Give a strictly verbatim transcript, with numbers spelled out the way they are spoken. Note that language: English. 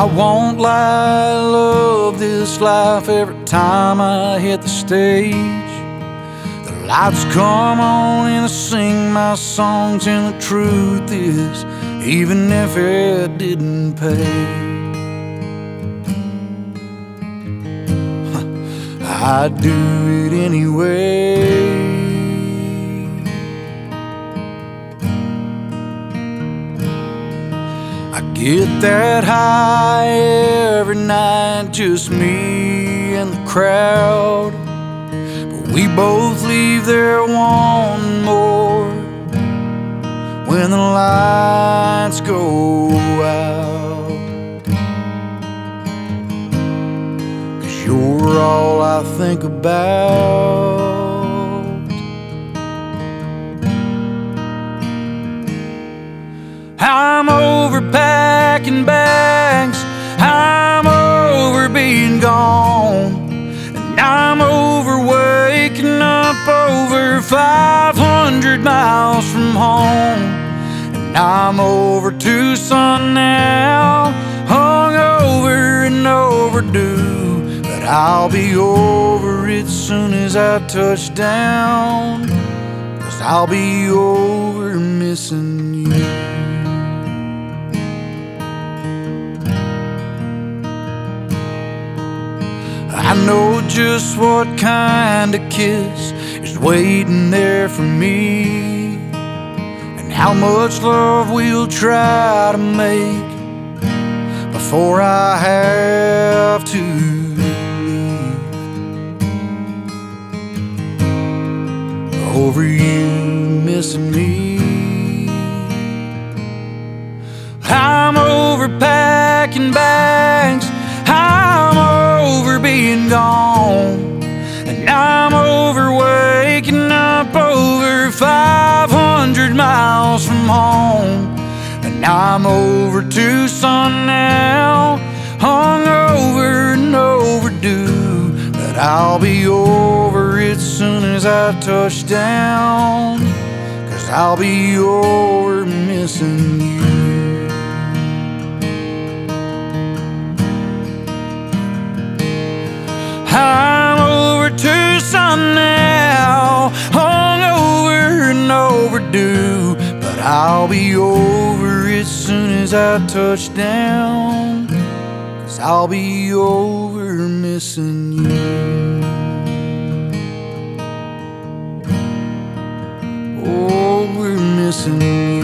won't lie, I love this life every time I hit the stage. The lights come on and I sing my songs, and the truth is, even if it didn't pay, I'd do it anyway. I get that high every night, just me and the crowd, but we both leave there wanting more when the lights go out. 'Cause you're all I think about. I'm over packing bags, I'm over being gone, and I'm over waking up over five hundred miles from home. And I'm over Tucson now, hungover and overdue, but I'll be over it soon as I touch down, 'cause I'll be over missing you. I know just what kind of kiss is waiting there for me, and how much love we'll try to make before I have to leave. Over you missing me. I'm over packing bags, I'm over being gone, and I'm over waking up over five hundred miles from home. And I'm over Tucson now, hungover and overdue, but I'll be over it soon as I touch down, 'cause I'll be over missing you. I'm over Tucson now, hungover and overdue, but I'll be over it soon as I touch down, 'cause I'll be over missing you. Oh, we're missing you.